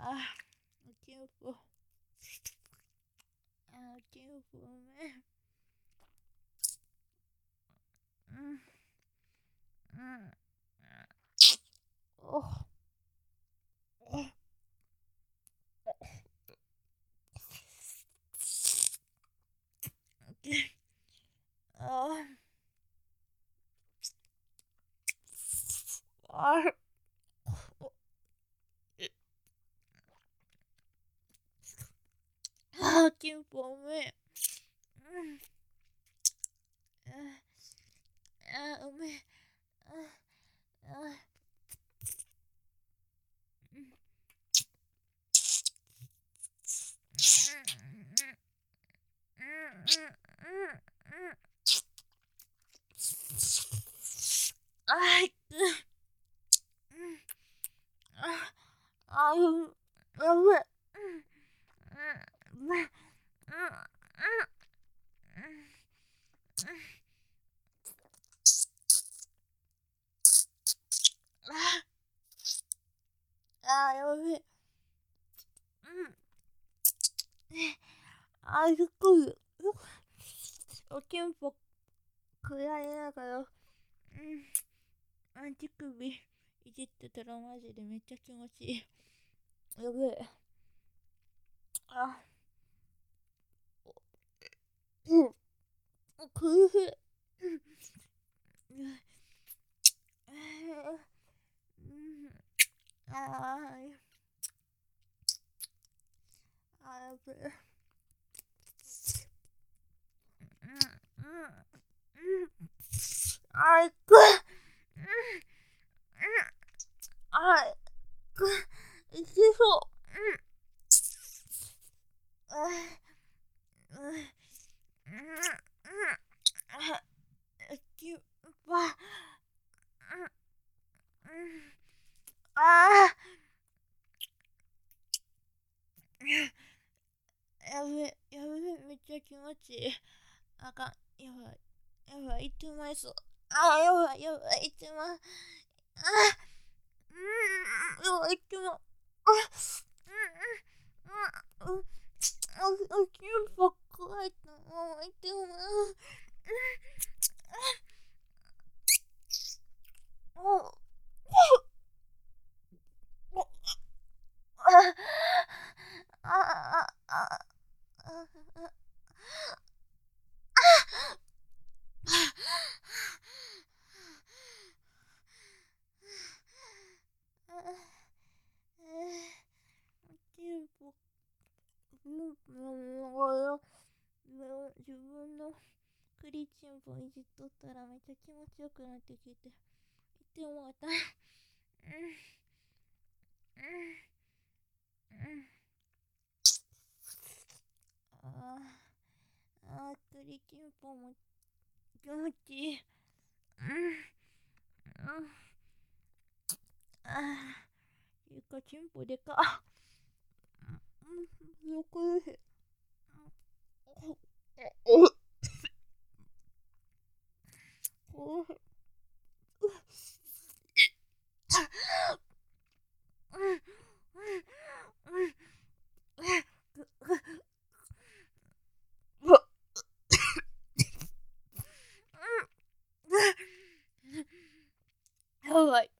o tempo. O tempo, né? Hum, hum, oh, oh, okay. Oh, oh, tempo, né? Hum, né? Ah, ai, ai, ai, ai, o tempo暗いながら、足首いじってたらマジでめっちゃ気持ちいい。やべえ。あ、うん、苦しい。あー、やべえ。あいく。あいく。いけそう。やべ、めっちゃ気持ちいい。あかん、やばい、いってまいそう。やばい、いってまい。やばい、いってまい。キューバ怖いと思う。いってまい。自分のクリチンポいじっとったらめっちゃ気持ちよくなってきて、言ってもうた。クリチンポも気持ちいい。いうか、チンポでか。よくしい。やばい。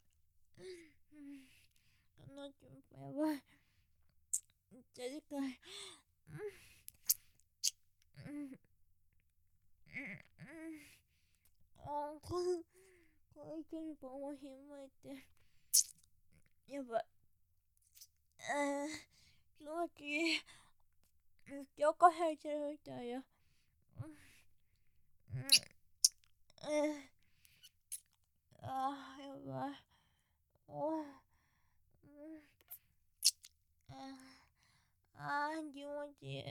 このチンポやばい。めっちゃでかい。このチンポもひんむいて。やばい。気持ちいい。めっちゃ赤生えてるみたいや。やばい。気持ちいい。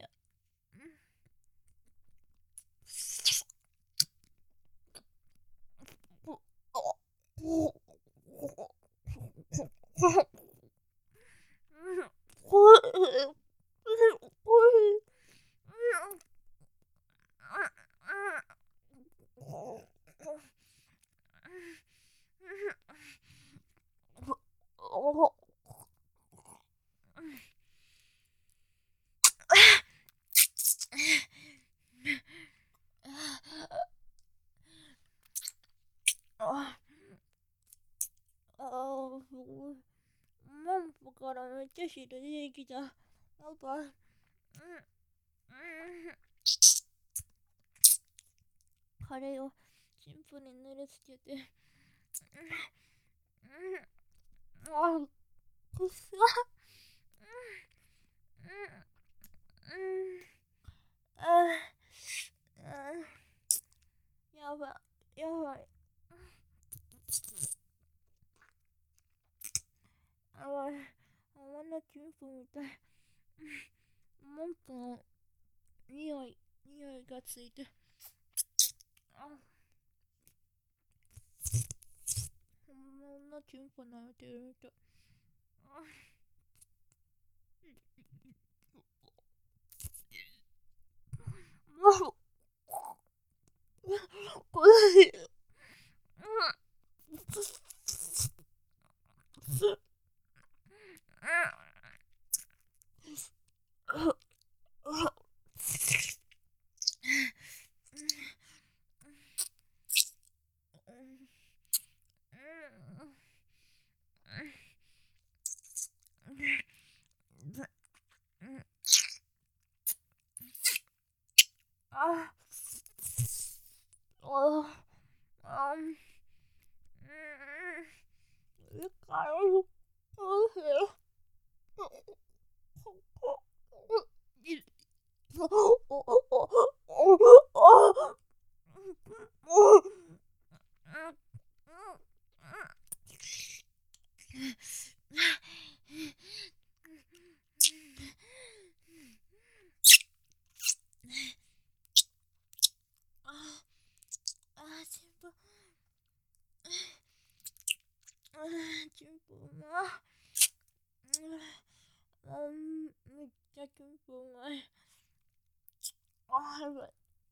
っちゃシール出てきた。やっぱ、カレーをチンポに塗りつけて、あ、くっさ。やばい、やばい。やばい。あんなチンポみたい。もっと匂いがついて。あ、ほんまチンポ舐めてるみたい。もう、これ、あ、チンポうま。めっちゃチンポうまい。やばい。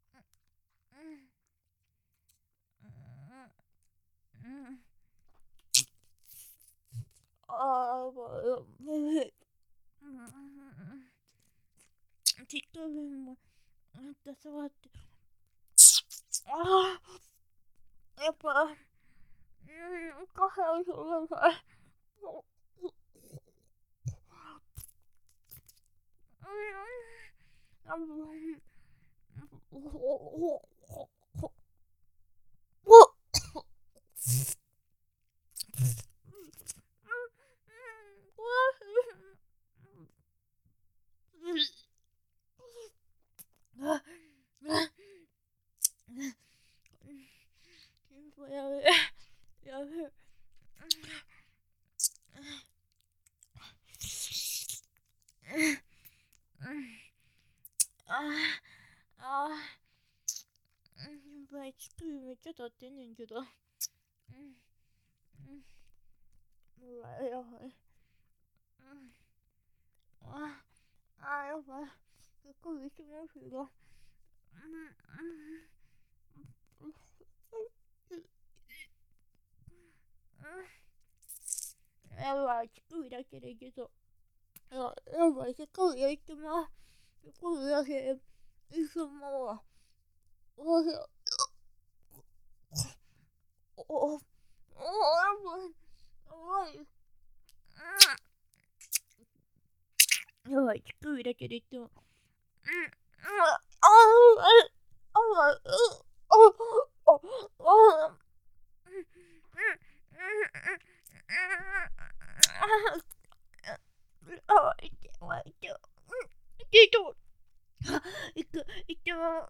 やばい。やばい。手首もめっちゃ触って。やっぱ、カフェをください。やべえ、やべえ。やばい、乳首めっちゃ立ってんねんけど。うわ、やばい。やばい。乳首気持ちいいが。やばい、乳首だけでいけそう。やばい、乳首焼いてます。乳首だけでいけまうわ。おいしょ。やばい。やばい、乳首だけでいっても。いっても。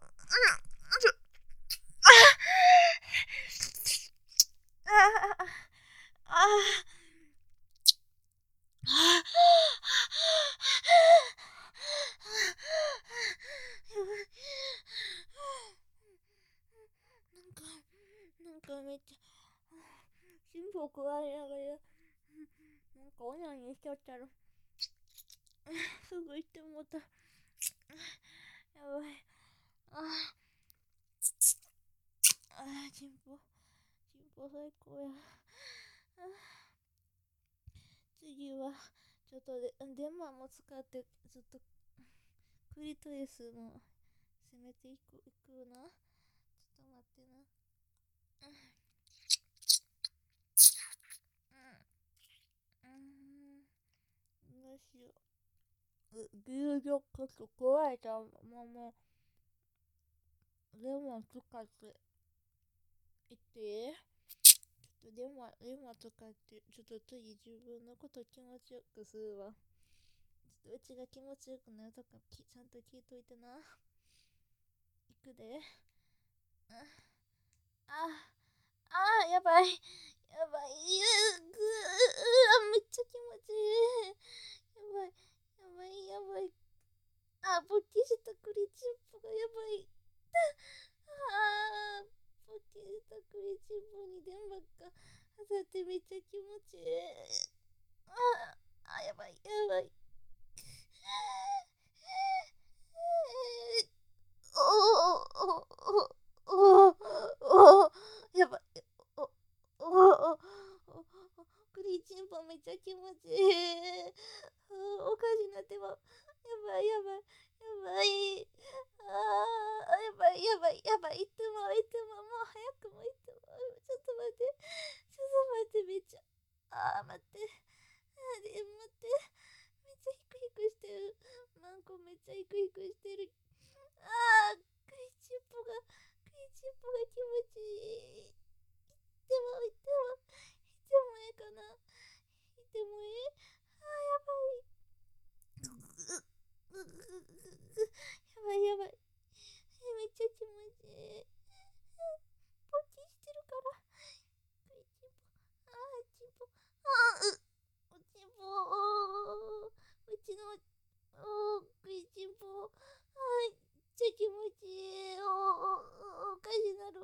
なんかめっちゃ心臓食われながらなんかオナニーしちゃったらすぐ行ってもうた。やばい。チンポ最高や。次はちょっとデンマーも使ってずっとクリトリスも攻めていくな。ちょっと待ってな。よし。 しよう。牛乳こそ加えたまま、レモン使っていって、ちょっとレモン使って、ちょっと次自分のこと気持ちよくするわ。ちょっとうちが気持ちよくなるとかちゃんと聞いといてな。いくで。あ、やばい。やばい。めっちゃ気持ちいい。やばい。やばい。やばい。勃起したクリチンポがやばい。勃起したクリチンポに電話が当たってめっちゃ気持ちいい。やばい。やばい。やばい。クリチンポめっちゃ気持ちいい。おかしなってば。やばい。やばい。やばい。やばい。やばい。やばい。行ってまう。行ってまう。もう早くも行ってまう。ちょっと待って。ちょっと待って。めっちゃ。待って。待って。めっちゃヒクヒクしてる。マンコめっちゃヒクヒクしてる。クイチンポが気持ちいい。でも、ええかな。でもええ。やばい。やばい。やばい。めっちゃ気持ちいい。ポチしてるから。クイチンポ。チンポ。おちんぽ。うちの、クイチンポ。めっちゃ気持ちいい。おかしなる。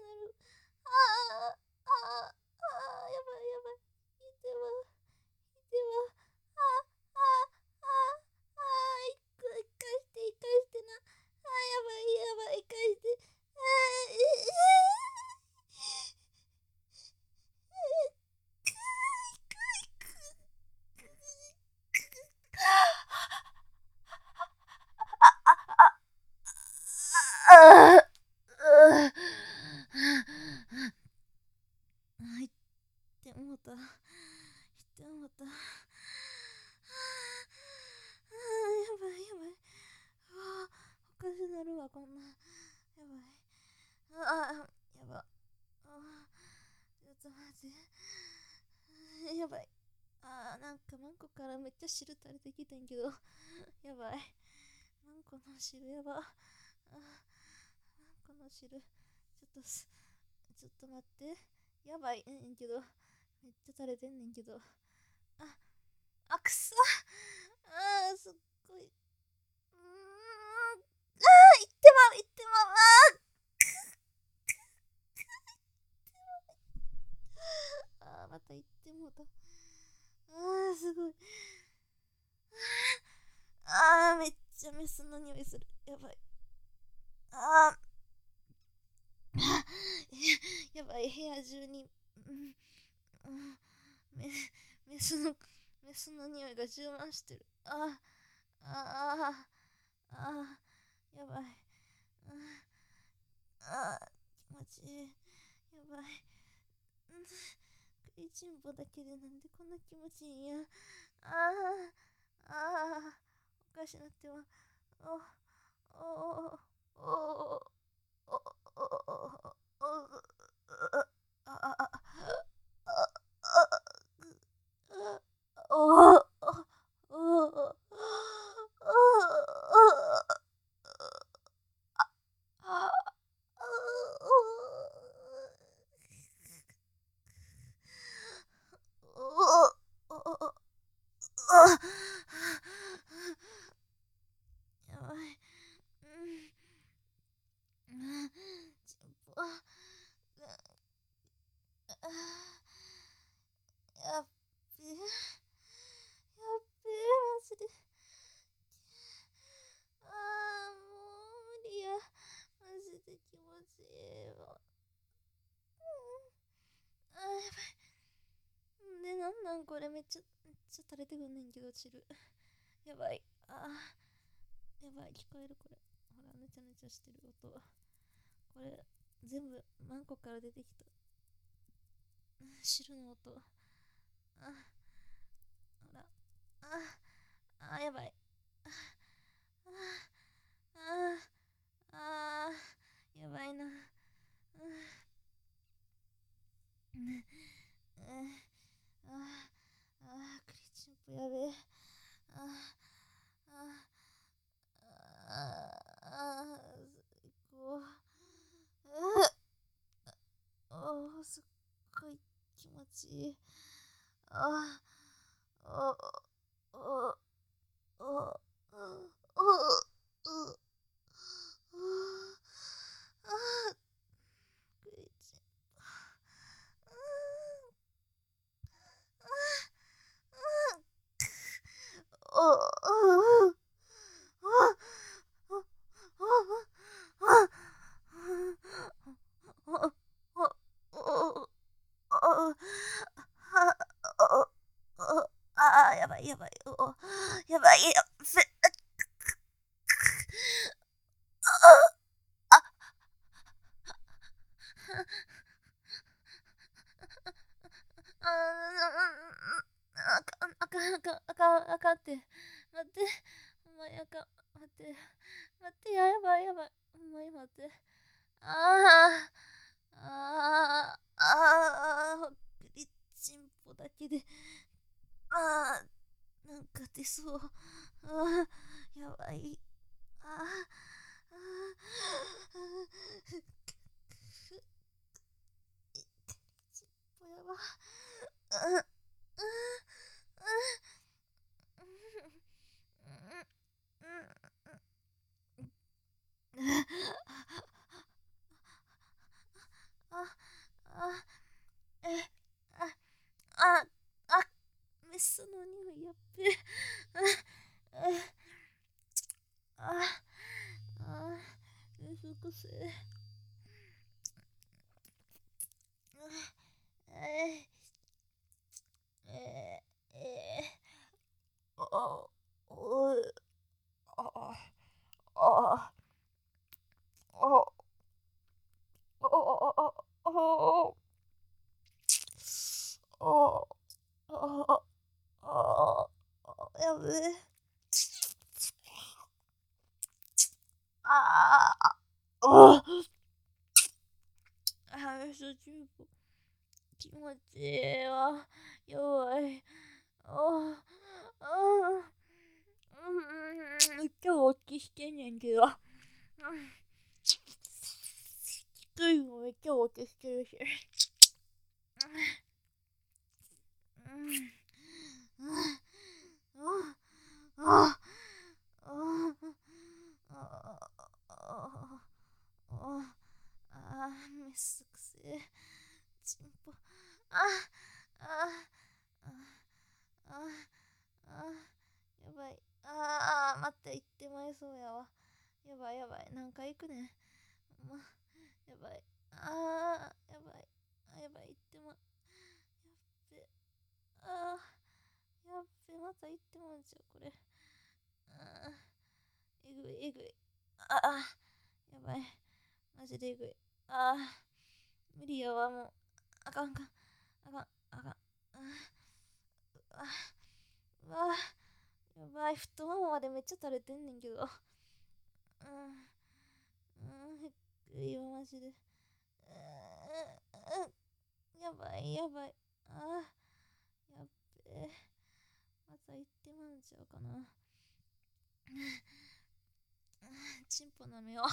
やばい。やばい。いては。生かしてな。やばい。生かして。入ってもうた。やばい。おかしなるわ、こんな。やばい。やば。ちょっと待って。やばい。なんかマンコからめっちゃ汁垂れてきてんけど。やばい。マンコの汁やば。マンコの汁。ちょっと待って。やばいねんけど。めっちゃ垂れてんねんけど。くそ。すっごい。行ってまう。また行ってもうた。すごい。めっちゃメスの匂いする。やばい。やばい。部屋中に、メメスの、メスの匂いが充満してる。やばい。気持ちいい。やばい。食いしん坊だけでなんでこんな気持ちいいんや。おかしなっては。おおおおおやばい。ちんぽ。やっべえ。マジで。もう無理や。マジで気持ちいいわ。やばい。で、なんこれめっちゃ垂れてくんねんけど、汁。やばい。やばい。聞こえるこれ。ほら、ぬちゃぬちゃしてる音。これ、全部、マンコから出てきた。汁の音。ほら。 歩やべえ。あああ最高。すっごい気持ちいい。あああああやばいやばい。やばいよ。あかんって。待って。お前あかん。待って。待って、やばいやばい。お前待って。グリチンポだけで。なんか出そう。やばい。チンポやば。メスの匂いやっべ。複製。やべえ。気持ちいいわ。弱い。今日おきしてんねんけど。低いのめっちゃおきしてるし。めっすくせえ。チンポ。やばい。待って、行ってまいそうやわ。やばいやばい。何回行くねん。やばい。やばい。やばい。行ってま。やっべ。やっべ。また行ってまうんちゃう、これ。えぐい、えぐい。やばい。マジでえぐい。無理やわ、もう。あかんあかん。あかん。あかん。やばい。太ももまでめっちゃ垂れてんねんけど。へっくりよ、マジで。やばい、やばい。やっべえ。また行ってまうんちゃうかな。チンポ舐めよう。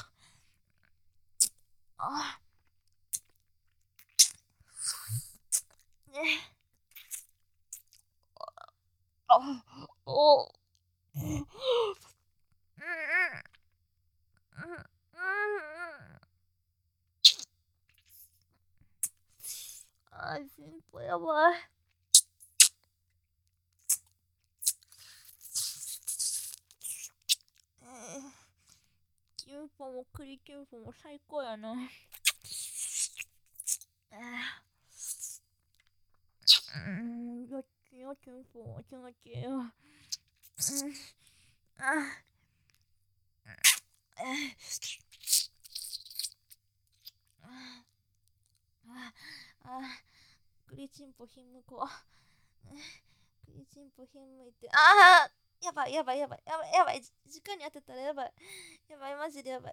チンポやばい。キュンポもクリキュンポも最高やな。どっちのキュンポも気持ちいいよ。クリチンポひんむこわ。クリチンポひんむいて。やばいやばいやばいやばいやばい。時間に当てたらやばい。やばい、マジでやばい。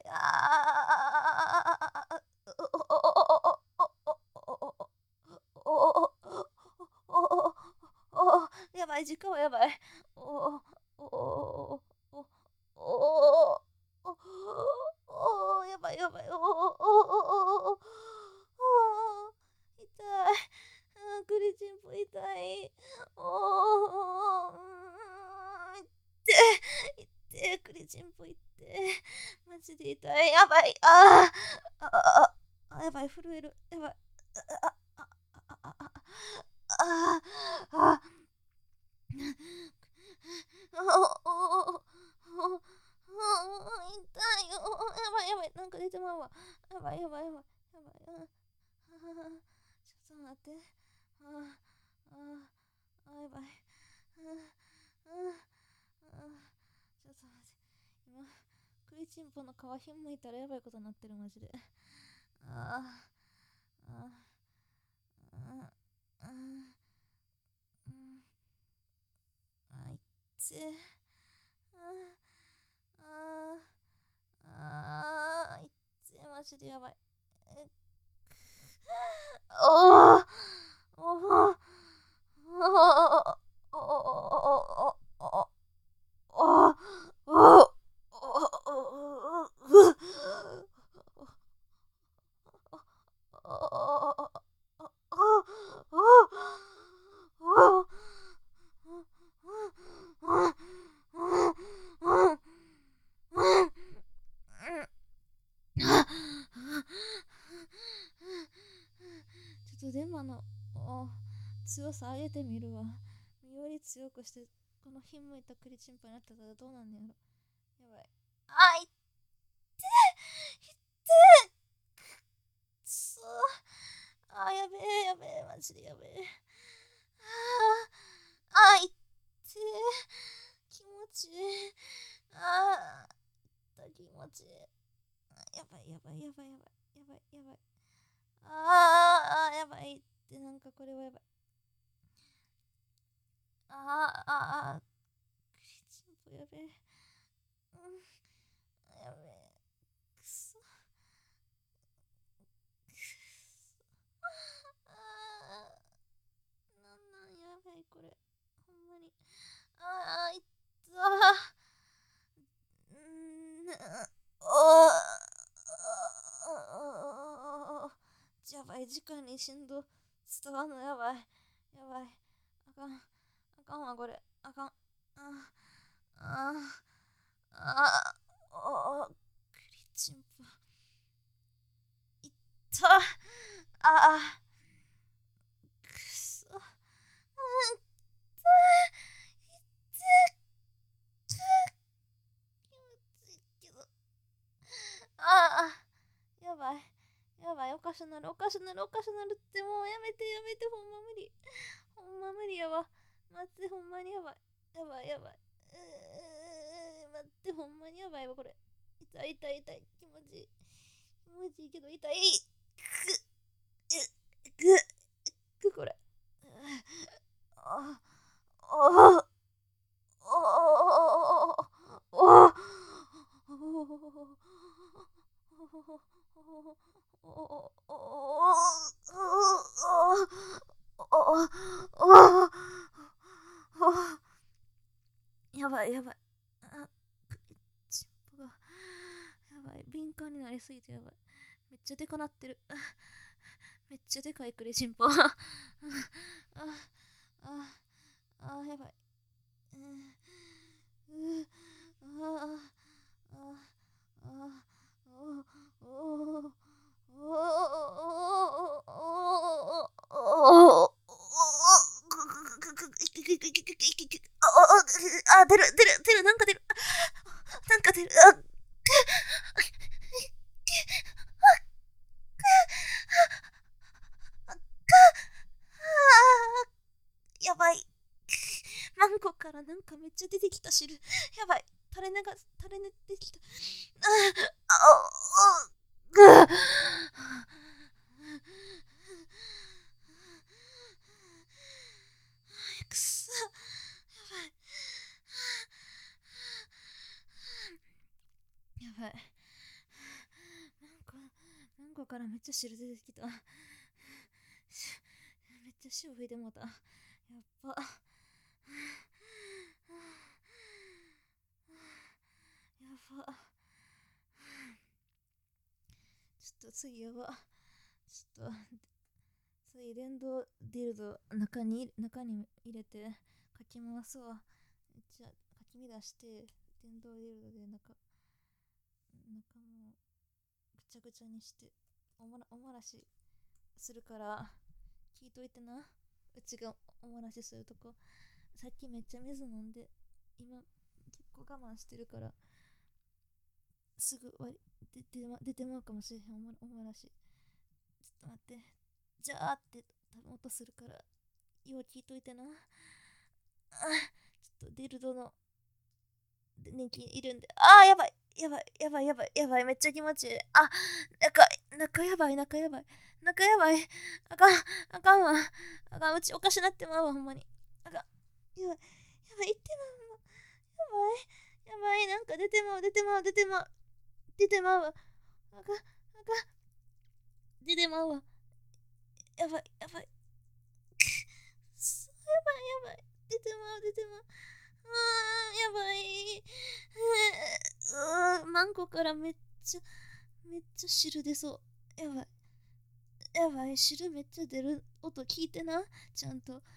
やばばい、時間はやばい。おお、おお、おお、おお、おお、やばいやばい。おお、おお、おお、おお、痛い。クリチンポ痛い。おお、痛い。痛い、クリチンポ痛い。マジで痛い。やばい。やばい、震える。やばい。あ、あ、あ、あ、あ、あ、あ、痛いよ。やばいやばい。なんか出てまうわ。やばいやばいやばい。やばい。ちょっと待って。やばい。ちょっと待って。今、クリチンポの皮ひんむいたらやばいことになってる、マジで。ああ、ああ、ああ、うん、いっつ。あいっつ、マジでやばい。おーおーおおちょっと電話の強さ上げてみるわ。より強くして、このひんむいたクリチンパになったらどうなんねやろ。やばい。いっていってくそやべえ、やべえ、マジでやべえ。いって気持ちいい。気持ちいい。やばい、やばい、やばい、やばい、やばい、やばい。やばいって、なんかこれはやばい。クリチンポやべえ。やべえ。くそ。なんやばいこれ。ほんまに。いったやばい、時間に振動伝わんのやばい。やばい。あかん。あかんわ、これ。あかん。クリチンポ。いったくそ。けど。やばい。やばい、おかしなる、おかしなる、おかしなるって、もうやめて、やめて、ほんま無理。ほんま無理やわ。待って、ほんまにやばい。やばい、やばい。待って、ほんまにやばいわ、これ。痛い、痛い、痛い。気持ちいい。気持ちいいけど、痛い。これ。あああやばいやばい。チンポが。やばい。敏感になりすぎてやばい。めっちゃでかなってる。めっちゃでかいクレチンポ。やばい。出る、出る、出る、なんか出る。なんか出る。やばい。マンゴからなんかめっちゃ出てきた汁。やばい。垂れ出てきた。くそ。やばい。マンゴからめっちゃ汁出てきた。めっちゃ塩吹いてもうた。やっば。 次やば。ちょっと、次、電動ディルド中に入れて、かき回すわ。めっちゃ、かき乱して、電動ディルドで中もぐちゃぐちゃにして、おもらしするから、聞いといてな。うちがおもらしするとこ。さっきめっちゃ水飲んで、今、結構我慢してるから、すぐ出てまうかもしれへん、おもらし。ちょっと待って。じゃーって食べ音するから、よう聞いといてな。ちょっとディルドの電気いるんで。やばい。やばい、やばい、やばい、やばい、めっちゃ気持ちいい。中やばい、中やばい。中やばい。あかん、あかんわ。あかん、うちおかしなってまうわ、ほんまに。あかん。やばい、やばい、言ってまうわ。やばい、やばい、なんか出てまう、出てまう、出てまう。出てまうわ。あかん、あかん。出てまうわ。やばい、やばい。やばい、やばい。出てまう、出てまう。やばい。マンコからめっちゃ汁出そう。やばい。やばい。汁めっちゃ出る音聞いてな。ちゃんと。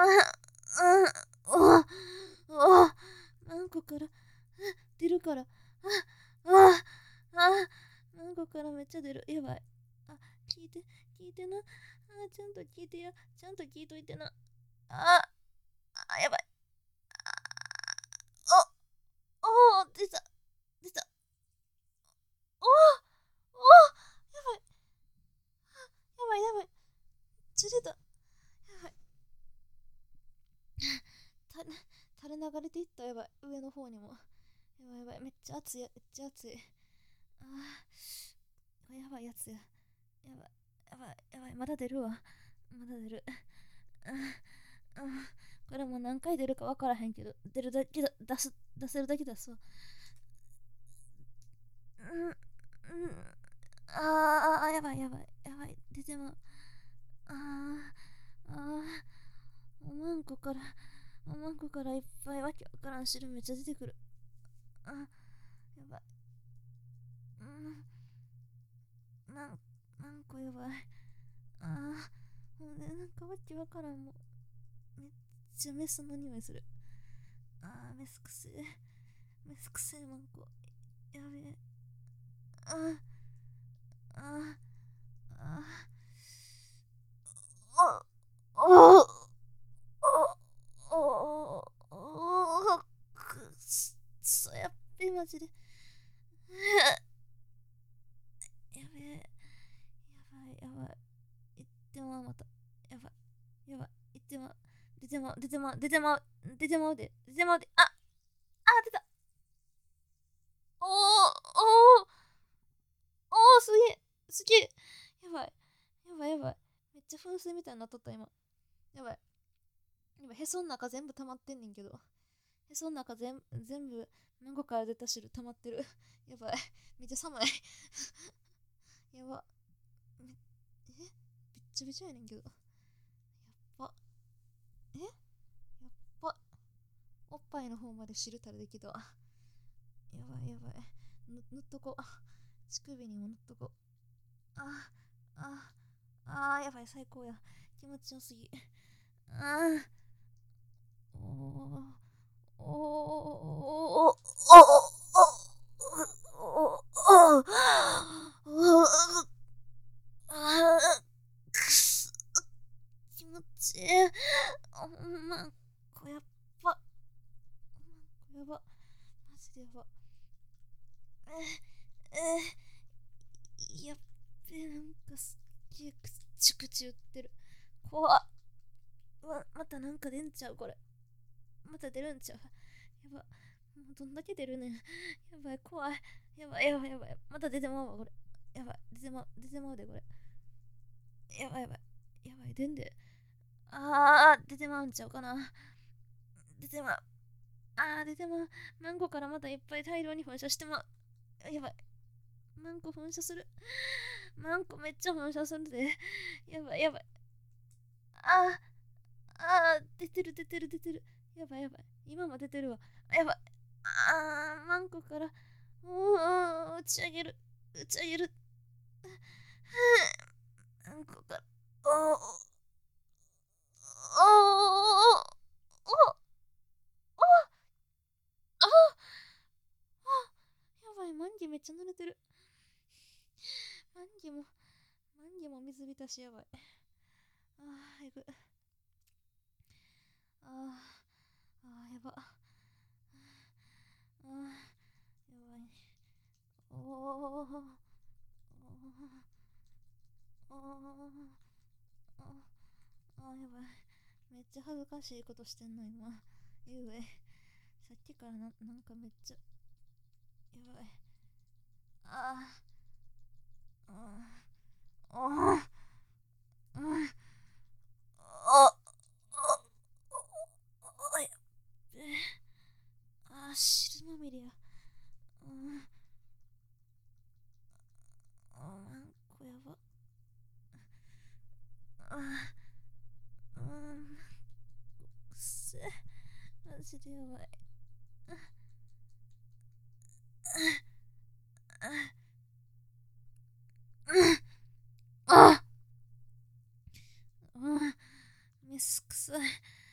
マンコから出るから。マンコからめっちゃ出る。やばい。聞いてな。ちゃんと聞いてや。ちゃんと聞いといてな。やばい。出た。出た。やばい。やばい、やばい。釣れた。やばい。垂れ流れていった。やばい。上の方にも。やばい、やばい。めっちゃ熱い。めっちゃ熱い。やばいやつや。やばい。やばい。やばい。まだ出るわ。まだ出る。これも何回出るか分からへんけど、出るだけだ、出せるだけ出すわ。やばい、やばい。やばい。出てまう。おまんこからいっぱいわけわからん汁めっちゃ出てくる。やばい。まんこやばい。ほんで、なんかわけわからんもん。めっちゃメスの匂いする。メスくせえ。メスくせえまんこ。やべえ。あああああくそやっべマジで。やべえ。やばい。言ってまうまた。やばい。やばい。言ってまう。出てまう。出てまう。出てまう。出てまうで。出てまうで。出た。おー、おー、すげえ。すげえ。やばい。やばい、やばい。めっちゃ噴水みたいになっとった、今。やばい。今、へその中全部溜まってんねんけど。へその中全部、マンゴから出た汁溜まってる。やばい。めっちゃ寒い。やば。びっちゃびちゃやねんけど。やっば。やっば。おっぱいの方まで汁垂れてきた。やばい、やばい。塗っとこ。乳首にも塗っとこ。やばい、最高や。気持ちよすぎ。おー、おー、おー、くそ、気持ちいい。まんこやっば。やば。マジでやば。やっべ、なんかすっげえくちゅくちゅ言ってる。怖っ。またなんか出んちゃうこれ。また出るんちゃう。やば。もうどんだけ出るねん。やばい、怖い。やばい、やばい、やばい。また出てまうわ、これ。やばい、出てまうで、これ。やばい、やばい。やばい、出んで。出てまうんちゃうかな。出てまう。出てまう。マンゴからまたいっぱい大量に噴射してまう。やばい。マンコ噴射する。マンコめっちゃ噴射するで。やばい、やばい。出てる、出てる、出てる。やばい、やばい。今も出てるわ。やばい。マンコから、打ち上げる。打ち上げる。 なんかから、おー、おー、おあやばい、マンギめっちゃ濡れてる。マンギも、マンギも水浸しやばい。えぐ。やば。やばい。おー、おー、おー、やばい。めっちゃ恥ずかしいことしてんの、今。ゆうえ。さっきからなんかめっちゃ、やばい。あー、あー、あー、ああやべえ。汁まみれや。なんこやば。あくせえ。マジでやばい。あメスくさい。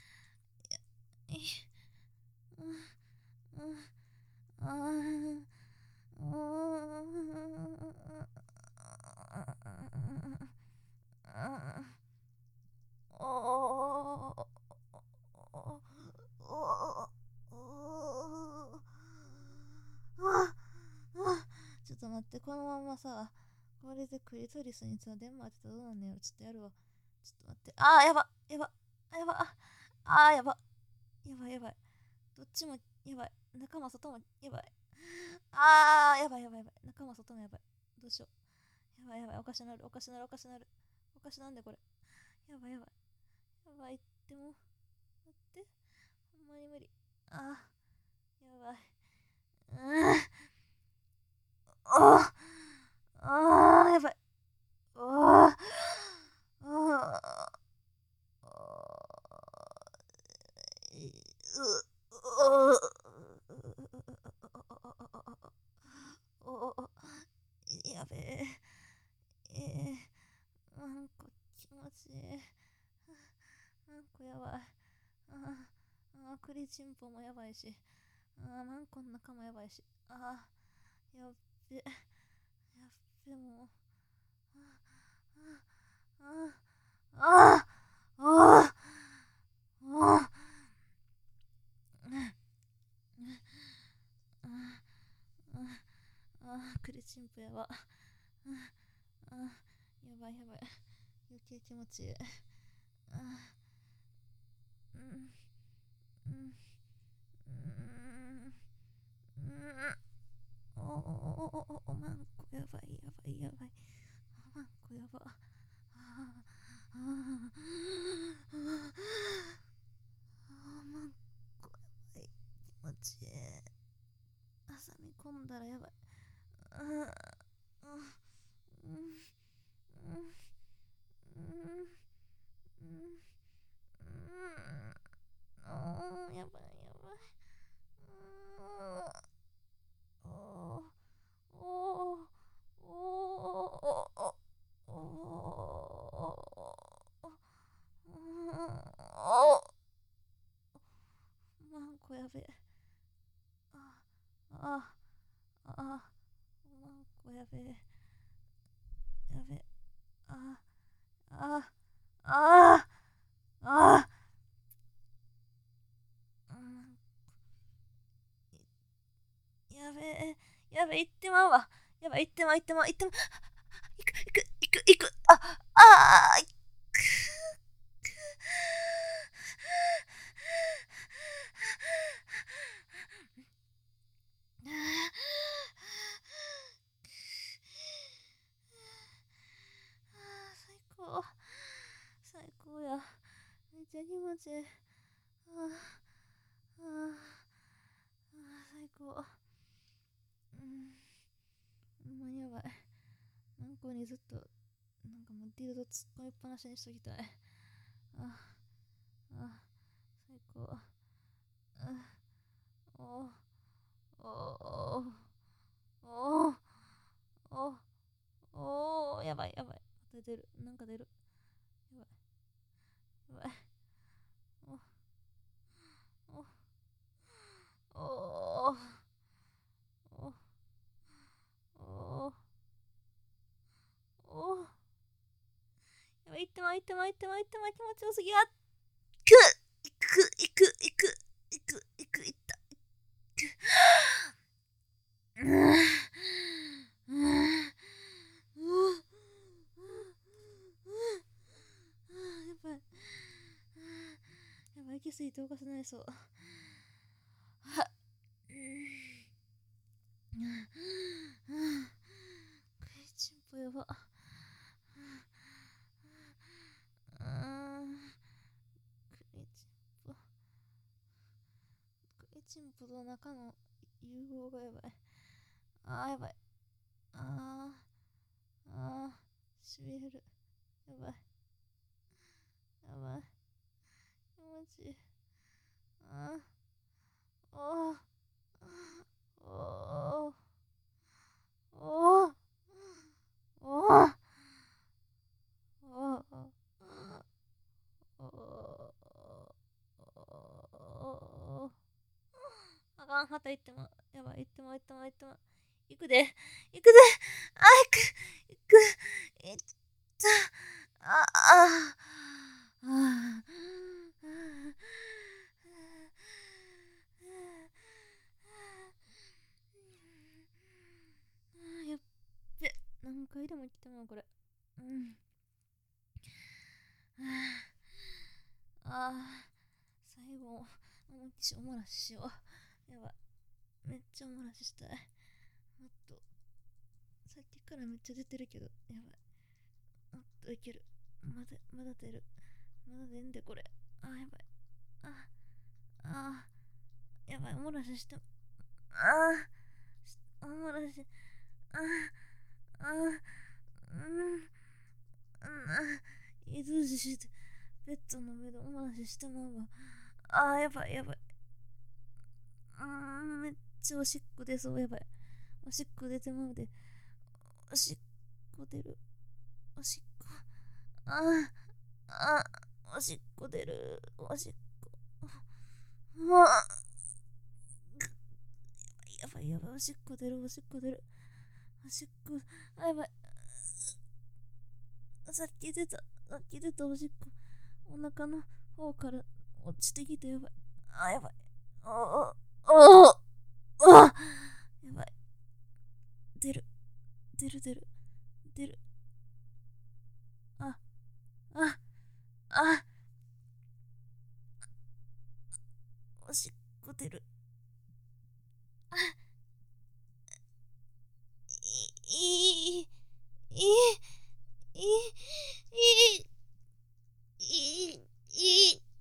ちょっと待って、このままさ、これでクリトリスにさ、電話当てたらどうなんねやろ。ちょっとやるわ。ちょっと待って。やば、やば、やば、やば、やばい、やばい。どっちもやばい。仲間外もやばい。やばい、やばい、やばい。仲間外もやばい。どうしよう。やばい、やばい。おかしなる、おかしなる、おかしなる。おかしなんでこれ。やばい、やばい。やばいってもう。待って。ほんまに無理。やばい。あやばい。ああやべえ。なんか気持ちいい。なんかやばい。栗チンポもやばいし。マンコの中もやばいし。やっべ。やっべもう。ああああ栗チンポやば。やばいやばい。余計気持ちいい。うんうんマンコやばいやばいやばい。マンコやば。マンコやばい。気持ちいい。挟み込んだらやばい。やばいやばい。マンコやべえ。ああマンコやべえ。やべえ。あああやべえ。やべえ、行ってまうわ。やばい、行ってまう、行ってまう、行ってまう。行く、行く、行く、行く。行く。最高。最高や。めっちゃ気持ちいい。最高。ほんまにやばい。なんこにずっと、なんかもうディルド突っ込みっぱなしにしときたい。最高。おー、おー、おー、おー、おー、やばいやばい。 出る。なんか出る。やばい。やばい。お、お、お、お、お、お、やばい、行ってまいってまいってまいってまい、気持ちよすぎや。行く、行く、行く、行く、行く、行った。うぅ、うぅ、うぅ、やばい。やばい、息吸いておかせないそう。はっ。食いちんぽやば。食いちんぽと中の融合がやばい。やばい。しびれる。やばい。やばい。気持ちいい。おー。おー。おー。おー。あかん、はた行ってまう。やばい、行ってまう、行ってまう、行ってまう。行くで。行くで。行く。行く。行った。あ、あ、あ、やっべ。何回でも来てまう、これ。うん。最後、思いっきしおもらししよう。やばい。めっちゃおもらししたい。もっと、さっきからめっちゃ出てるけど、やばい。もっといける。まだ出る。まだ出んで、これ。やばい。やばい、おもらしして。おもらし。いずしして、ベッドの上でおもらししてまうわ。やばい。めっちゃおしっこ出そう、やばい。おしっこ出てまうで。おしっこ出る。おしっこ。おしっこ出る。おしっこ。やばい。おしっこ出る。おしっこ。やばい。さっき出たおしっこ。お腹の方から落ちてきてやばい。やばい。やばい。出る。あ、あ、あ、おしっこ出る。いい、いい、いい、いい、いい、いい、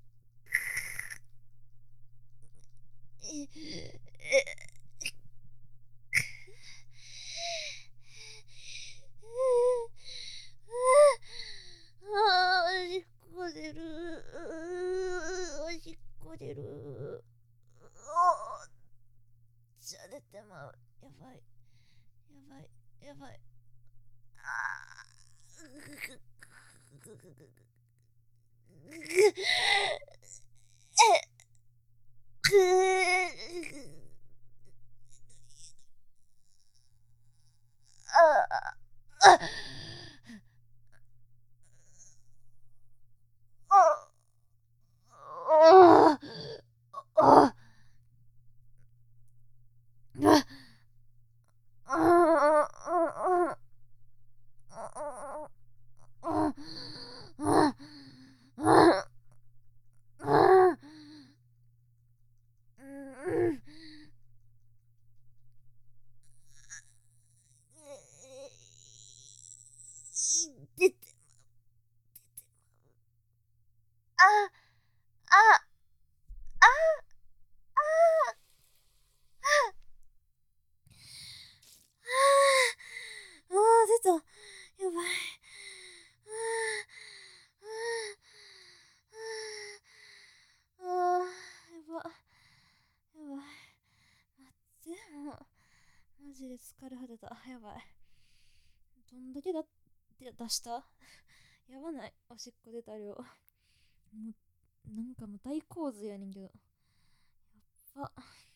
おしっこ出る。おしっこ出る。じゃ出てまう。やばい。出て、あ、あ、あ、出た。やばい。やばい。待って、もう。マジで疲れ果てた。やばい。どんだけだっで、出したやばない。おしっこ出た量。もなんかもう大洪水やねんけど。やっば。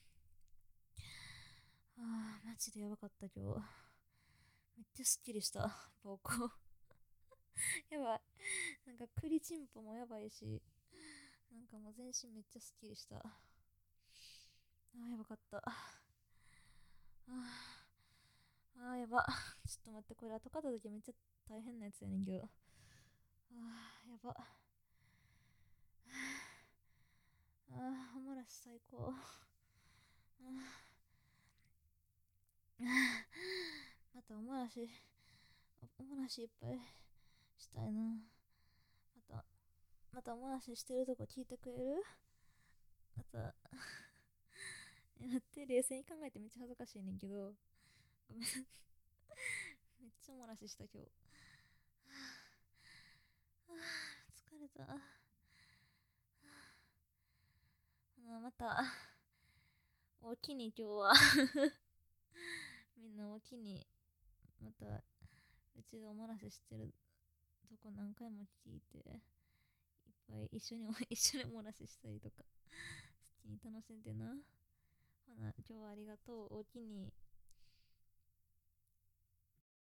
マジでやばかった今日。めっちゃスッキリした。膀胱。やばい。なんか栗チンポもやばいし、なんかもう全身めっちゃスッキリした。やばかった。やば。ちょっと待って、これ後片付けめっちゃ大変なやつやねんけど。やば。おもらし最高。またおもらしいっぱいしたいな。またおもらししてるとこ聞いてくれる？また待って、冷静に考えてめっちゃ恥ずかしいねんけど、ごめん。めっちゃおもらしした今日。疲れた。またおきに今日はみんなおきにまたうちがおもらししてるとこ何回も聞いて、いっぱい一緒におもらししたりとか好きに楽しんでな。ほな今日はありがとう。おきに。